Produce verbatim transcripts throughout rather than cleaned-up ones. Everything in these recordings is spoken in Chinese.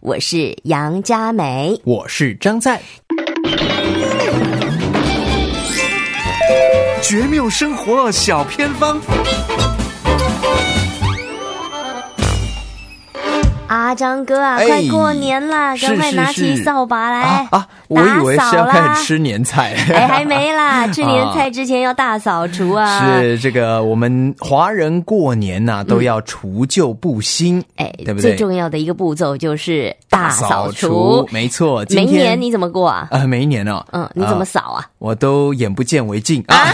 我是杨佳美， 我是张赞。绝妙生活小偏方。 啊，张哥啊， 哎快过年啦，赶快拿起扫把来啊啊！我以为是要开始吃年菜， 哎，还没啦，吃年菜之前要大扫除啊。 是这个，我们华人过年呐、啊、都要除旧布新， 哎、 嗯，对不对？ 最重要的一个步骤就是大扫除， 扫除没错。今天每一年你怎么过啊？ 呃，每一年哦， 嗯，你怎么扫啊？ 呃、我都眼不见为净啊。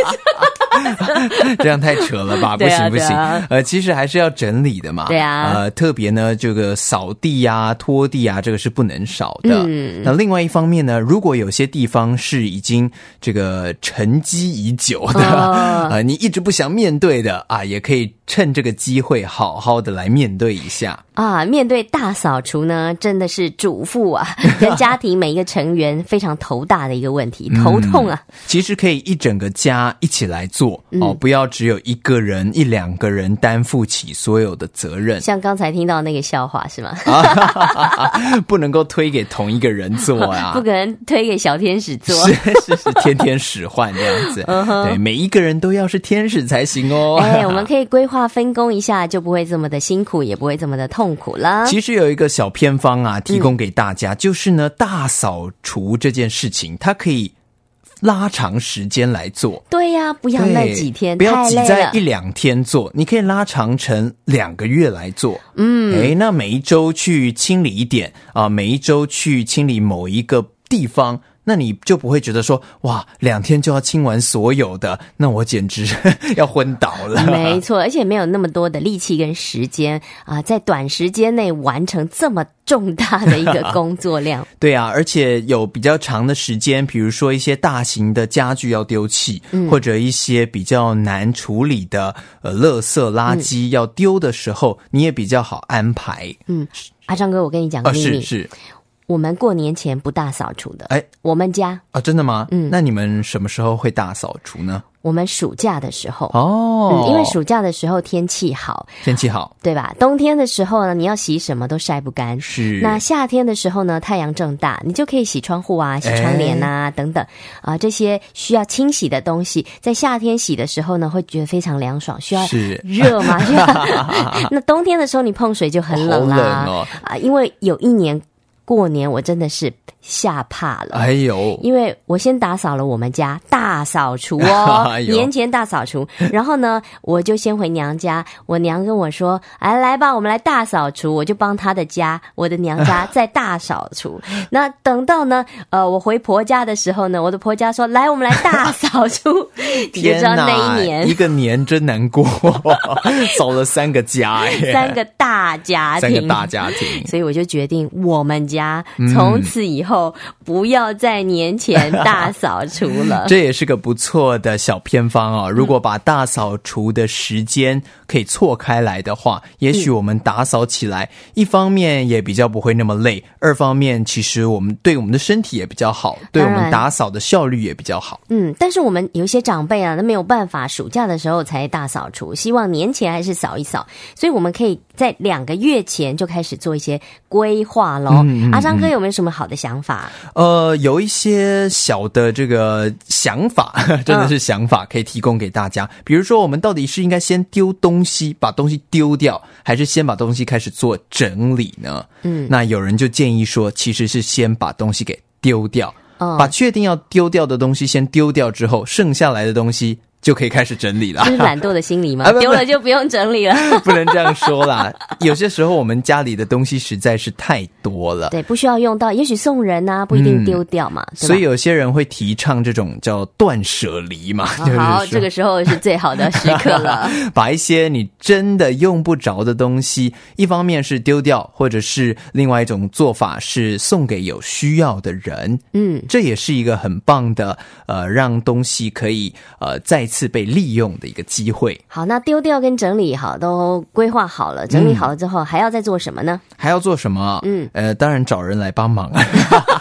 这样太扯了吧？不行不行，啊啊、呃，其实还是要整理的嘛。 对啊， 呃，特别呢，这个扫地啊、拖地啊，这个是不能少的。嗯，那另外一方面呢，如果有些地方是已经这个沉积已久的，哦、呃，你一直不想面对的啊，也可以趁这个机会好好的来面对一下啊。面对大扫除呢，真的是主妇啊，跟家庭每一个成员非常头大的一个问题，头痛啊。 嗯、其实可以一整个家一起来做。哦，不要只有一个人、一两个人担负起所有的责任。 像刚才听到那个笑话是吗？ 不能够推给同一个人做啊， 不可能推给小天使做， 是是是，天天使唤这样子。uh-huh. 对，每一个人都要是天使才行哦。 哎，我们可以规划分工一下，就不会这么的辛苦，也不会这么的痛苦了。 其实有一个小偏方啊，提供给大家，嗯、就是呢，大扫除这件事情，它可以拉长时间来做。 对呀、啊，不要那几天， 不要挤在一两天做，你可以拉长成两个月来做。嗯，哎，那每一周去清理一点啊，每一周去清理某一个地方。那你就不会觉得说，哇，两天就要清完所有的，那我简直要昏倒了。 没错，而且没有那么多的力气跟时间啊，在短时间内完成这么重大的一个工作量。 对啊，而且有比较长的时间，比如说一些大型的家具要丢弃，嗯、或者一些比较难处理的呃垃圾垃圾要丢的时候，嗯、你也比较好安排。 嗯，阿张哥，我跟你讲个秘密。 哦、是是。 我们过年前不大扫除的，哎，我们家啊，真的吗？嗯，那你们什么时候会大扫除呢？ 我们暑假的时候哦、 嗯，因为暑假的时候天气好， 天气好， 对吧？冬天的时候呢，你要洗什么都晒不干。 是。 那夏天的时候呢，太阳正大，你就可以洗窗户啊、洗窗帘啊、哎、等等啊，这些需要清洗的东西，在夏天洗的时候呢，会觉得非常凉爽，需要热嘛？需要那冬天的时候你碰水就很冷啦， 好冷哦啊，因为有一年过年我真的是吓怕了， 哎呦！ 因为我先打扫了我们家，大扫除哦，哎、年前大扫除，然后呢，我就先回娘家，我娘跟我说：“哎，来吧，我们来大扫除。”我就帮她的家，我的娘家再大扫除。那等到呢，呃，我回婆家的时候呢，我的婆家说：“来，我们来大扫除。”你就知道那一年一个年真难过，扫了三个家， 三个大家庭， 三个大家庭， 所以我就决定，我们家从此以后。嗯不要在年前大扫除了。 这也是个不错的小偏方哦。如果把大扫除的时间可以错开来的话，也许我们打扫起来，一方面也比较不会那么累，二方面其实我们对我们的身体也比较好，对我们打扫的效率也比较好。 嗯，但是我们有一些长辈啊，那没有办法暑假的时候才大扫除，希望年前还是扫一扫，所以我们可以在两个月前就开始做一些规划咯。嗯嗯嗯阿张哥有没有什么好的想法？ 呃，有一些小的这个想法，真的是想法，可以提供给大家。比如说，我们到底是应该先丢东西，把东西丢掉，还是先把东西开始做整理呢？嗯，那有人就建议说，其实是先把东西给丢掉，哦、把确定要丢掉的东西先丢掉之后，剩下来的东西就可以开始整理了。 这是懒惰的心理吗？啊、丢了就不用整理了。 不能这样说啦，有些时候我们家里的东西实在是太多了， 对，不需要用到，也许送人啊，不一定丢掉嘛、嗯、对吧？ 所以有些人会提倡这种叫断舍离嘛。 好，就是好，这个时候是最好的时刻了。 把一些你真的用不着的东西，一方面是丢掉，或者是另外一种做法是送给有需要的人。嗯，这也是一个很棒的呃，让东西可以呃再次被利用的一个机会。 好，那丢掉跟整理好都规划好了，整理好了之后、嗯、还要再做什么呢？ 还要做什么？嗯，呃，当然找人来帮忙。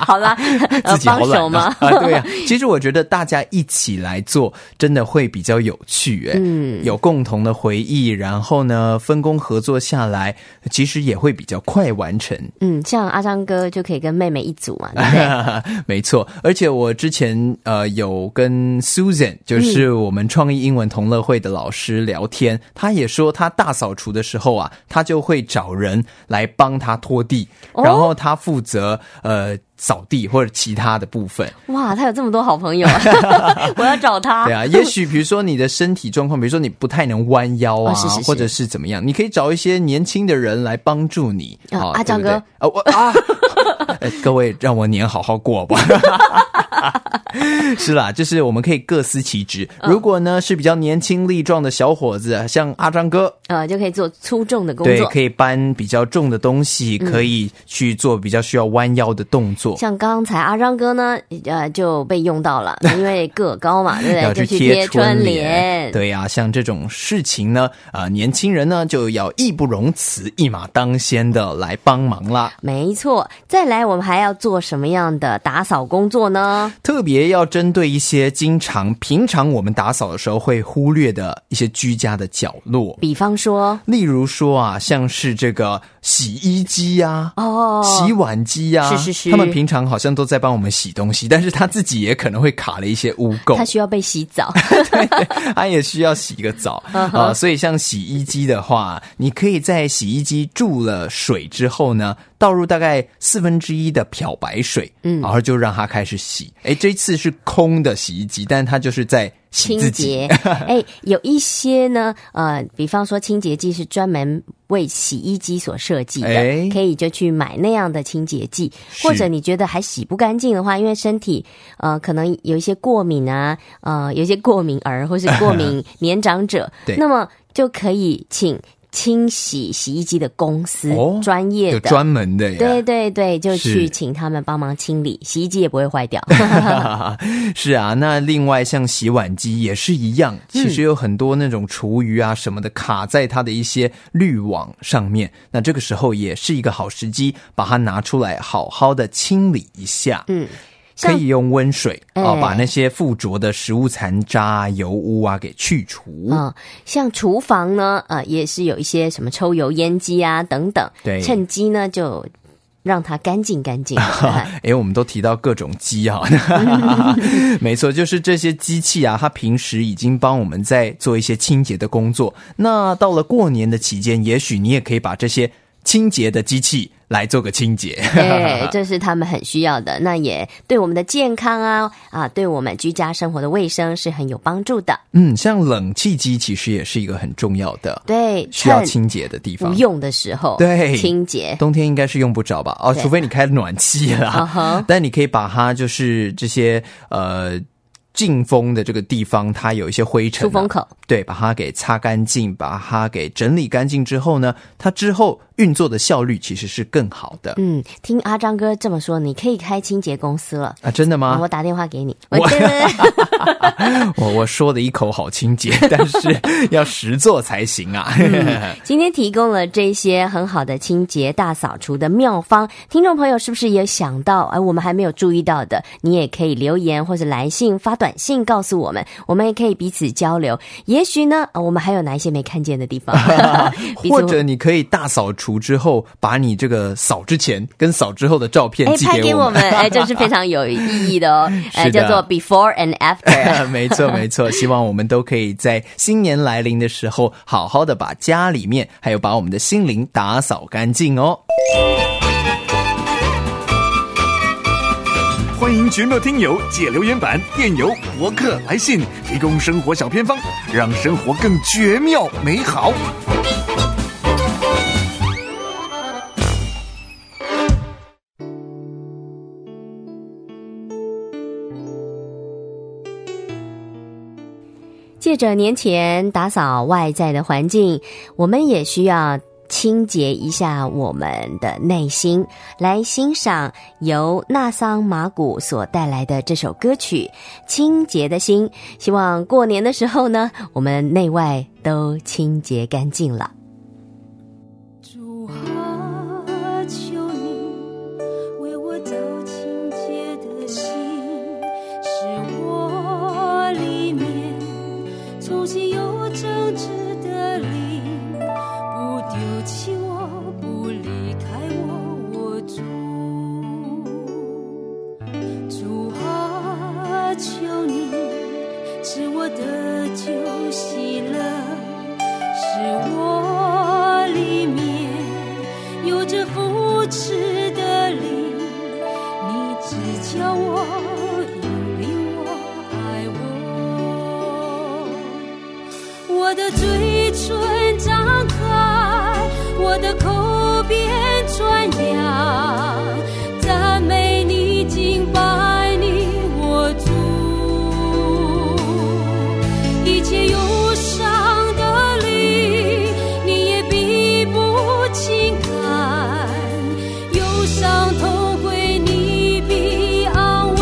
好啦， 自己好懒、啊、 帮手吗、 啊？对啊，其实我觉得大家一起来做，真的会比较有趣、欸，嗯，有共同的回忆，然后呢，分工合作下来，其实也会比较快完成。 嗯，像阿张哥就可以跟妹妹一组嘛，对不对？ 没错，而且我之前呃有跟 Susan， 就是我们创意英文同乐会的老师聊天，嗯、他也说他大扫除的时候啊，他就会找人来帮他拖地，哦、然后他负责呃扫地或者其他的部分。 哇，他有这么多好朋友啊！我要找他。 对啊，也许比如说你的身体状况，比如说你不太能弯腰啊，哦、是是是或者是怎么样，你可以找一些年轻的人来帮助你。 哦哦、阿张哥， 啊我啊。哎，各位让我年好好过吧。是啦，就是我们可以各司其职。如果呢是比较年轻力壮的小伙子，像阿张哥， 呃，就可以做粗重的工作， 对，可以搬比较重的东西，嗯、可以去做比较需要弯腰的动作。 像刚才阿张哥呢，呃，就被用到了，因为个高嘛，对不对？ 要去贴春联。 对呀、啊，像这种事情呢，啊、呃，年轻人呢就要义不容辞、一马当先的来帮忙啦。 没错，再来。我们还要做什么样的打扫工作呢？ 特别要针对一些经常平常我们打扫的时候会忽略的一些居家的角落， 比方说， 例如说啊，像是这个洗衣机啊， 哦， 洗碗机啊， 是是是， 他们平常好像都在帮我们洗东西，但是他自己也可能会卡了一些污垢， 他需要被洗澡， 对对，他也需要洗个澡啊、呃。所以像洗衣机的话，你可以在洗衣机注了水之后呢，倒入大概四分之一的漂白水，嗯，然后就让它开始洗。哎，这次是空的洗衣机，但它就是在洗自己。 清洁，哎，有一些呢，呃，比方说清洁剂是专门为洗衣机所设计的，可以就去买那样的清洁剂，或者你觉得还洗不干净的话，因为身体呃可能有一些过敏啊，呃，有一些过敏儿或是过敏年长者，那么就可以请清洗洗衣机的公司，哦、专业的有专门的呀， 对对对，就去请他们帮忙清理，洗衣机也不会坏掉。 是啊，那另外像洗碗机也是一样，其实有很多那种厨余啊什么的卡在它的一些滤网上面，那这个时候也是一个好时机，把它拿出来好好的清理一下。嗯。可以用温水哦，把那些附着的食物残渣、油污啊给去除。 嗯，像厨房呢，呃，也是有一些什么抽油烟机啊等等， 对， 趁机呢就让它干净干净。 哎，我们都提到各种机啊，没错，就是这些机器啊，它平时已经帮我们在做一些清洁的工作。那到了过年的期间，也许你也可以把这些清洁的机器来做个清洁， 对，这是他们很需要的，那也对我们的健康啊啊，对我们居家生活的卫生是很有帮助的。 嗯，像冷气机其实也是一个很重要的， 对， 需要清洁的地方。 不用的时候， 对， 清洁。 冬天应该是用不着吧？哦，除非你开暖气啦。Uh-huh. 但你可以把它就是这些呃。进风的这个地方它有一些灰尘、啊、 出风口， 对，把它给擦干净，把它给整理干净之后呢，它之后运作的效率其实是更好的。 嗯，听阿张哥这么说，你可以开清洁公司了啊？真的吗？ 我打电话给你。我我, 我说的一口好清洁，但是要实做才行啊、 嗯。今天提供了这些很好的清洁大扫除的妙方，听众朋友是不是也想到哎，我们还没有注意到的？你也可以留言或者来信发短信告诉我们，我们也可以彼此交流。也许呢，我们还有哪一些没看见的地方， 或者你可以大扫除之后，把你这个扫之前跟扫之后的照片寄给我们， 哎，拍给我们，哎，这是非常有意义的哦，哎，叫做 before and after。 没错没错，希望我们都可以在新年来临的时候，好好的把家里面还有把我们的心灵打扫干净哦。 欢迎群乐听友借留言板、电邮、博客来信，提供生活小偏方，让生活更绝妙美好。 借着年前打扫外在的环境，我们也需要清洁一下我们的内心，来欣赏由纳桑马古所带来的这首歌曲《清洁的心》。希望过年的时候呢，我们内外都清洁干净了。 主啊，求你为我造清洁持的灵，你只叫我引领我爱我。我的嘴唇张开，我的口边传扬，赞美你，敬拜你，我主。一切忧伤的灵，你也必不轻看；忧伤痛悔，你必安慰。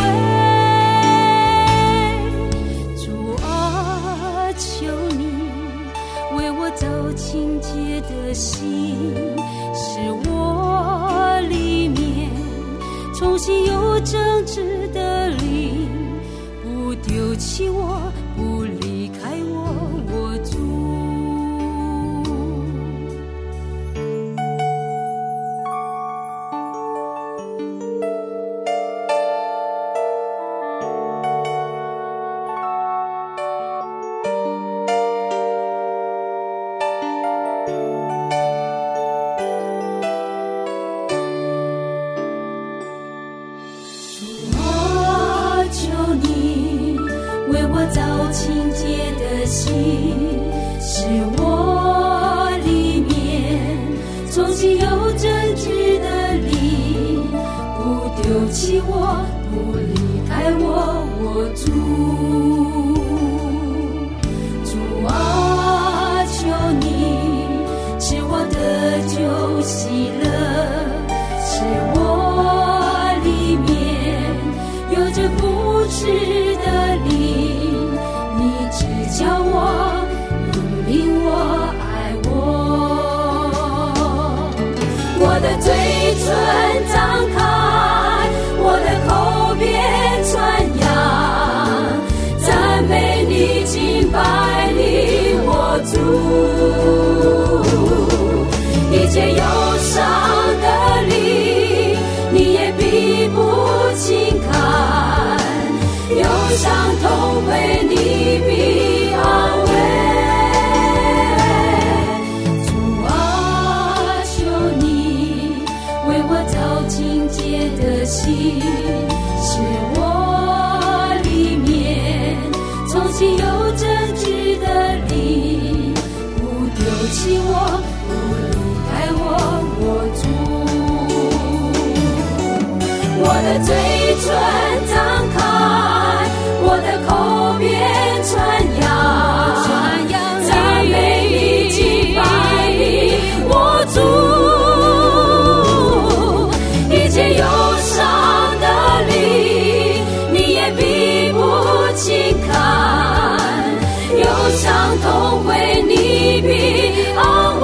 主啊，求你为我造清洁的心，使我里面重新有正直的灵，不丢弃我，不离开我，我主。一切忧伤的灵，你也必不轻看；忧伤痛悔，你必安慰。主啊，求你为我造清洁的心，使我里面重新有正直的灵，不丢弃我，不离开我，我主。我的嘴唇张开，我的口边传扬，赞美你，敬拜你，我主。一切忧伤的灵，你也必不轻看；忧伤痛悔，你必安慰。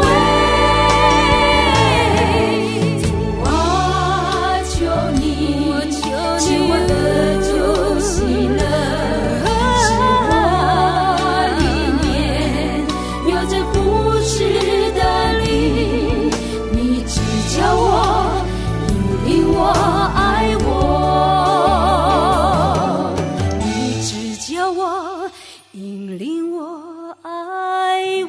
主啊，求你，使我得救喜乐，使我里面有着服侍的灵，你只叫我引领我爱我，你只叫我引领我爱我。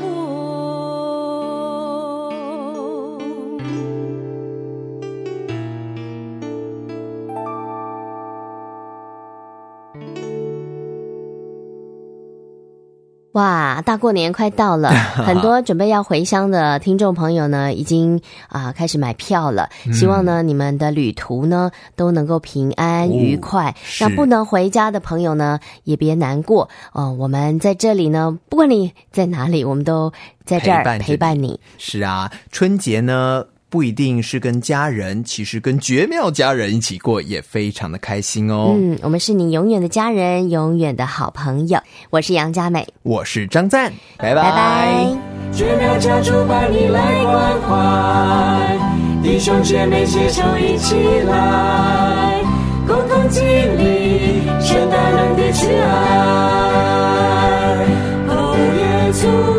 哇，大过年快到了，很多准备要回乡的听众朋友呢，已经啊、呃、开始买票了。希望呢、嗯、你们的旅途呢都能够平安愉快。那、哦、不能回家的朋友呢，也别难过哦、呃。我们在这里呢，不管你在哪里，我们都在这儿陪伴你。 是啊，春节呢不一定是跟家人，其实跟绝妙家人一起过也非常的开心哦。 嗯，我们是你永远的家人，永远的好朋友。我是杨佳美， 我是张赞，拜拜拜拜。 绝妙家主把你来关怀，弟兄姐妹携手一起来，共同经历神大能的慈爱。哦，耶稣